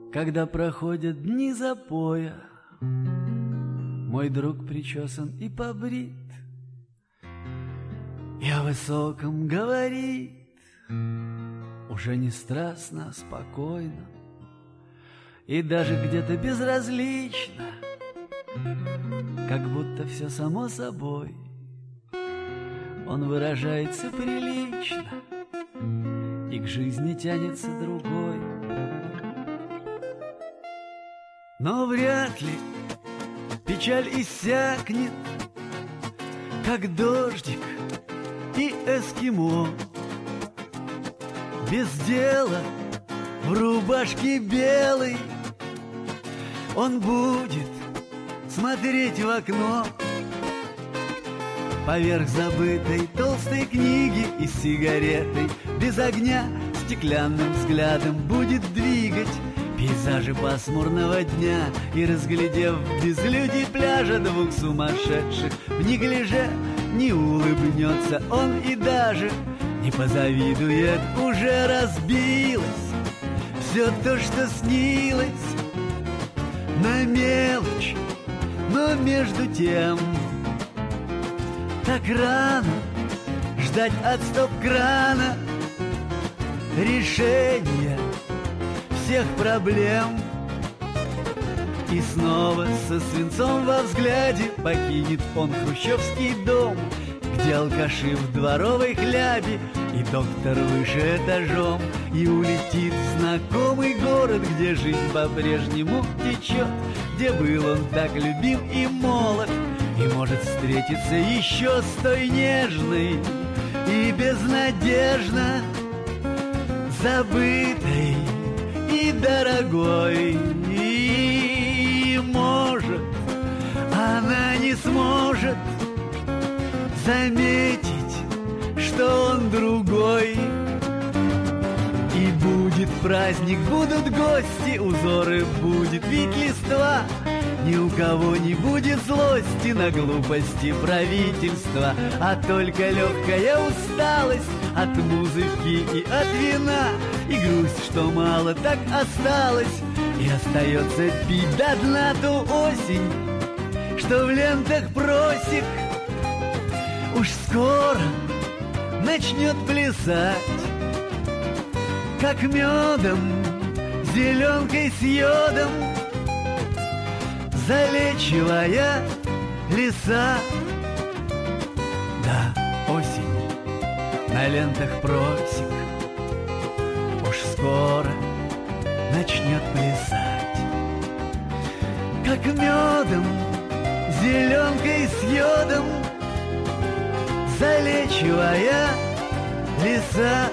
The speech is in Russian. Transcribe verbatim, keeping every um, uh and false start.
Когда проходят дни запоя, мой друг причесан и побрит, и о высоком говорит, уже не страстно, а спокойно, и даже где-то безразлично, как будто все само собой. Он выражается прилично, и к жизни тянется другой. Но вряд ли печаль иссякнет, как дождик и эскимо. Без дела в рубашке белой он будет смотреть в окно поверх забытой толстой книги и с сигаретой без огня стеклянным взглядом будет двигать пейзажи пасмурного дня и, разглядев в безлюдии пляжа двух сумасшедших, в неглиже не улыбнется он и даже не позавидует. Уже разбилось все то, что снилось, на мелочь, но между тем так рано ждать от стоп-крана решения всех проблем. И снова со свинцом во взгляде покинет он хрущевский дом, где алкаши в дворовой хлябе и доктор выше этажом, и улетит в знакомый город, где жизнь по-прежнему течет, где был он так любим и молод, и может встретиться еще с той нежной и безнадежно забытой и дорогой. И может она не сможет заметить, что он другой. И будет праздник, будут гости, узоры будет вид листва, ни у кого не будет злости на глупости правительства, а только легкая усталость от музыки и от вина, и грусть, что мало так осталось, и остается пить до дна ту осень, что в лентах просек уж скоро начнет плясать, как медом, зеленкой с йодом, залечивая леса. Да, осень на лентах просек уж скоро начнет плясать, как медом, зеленкой с йодом, залечивая леса.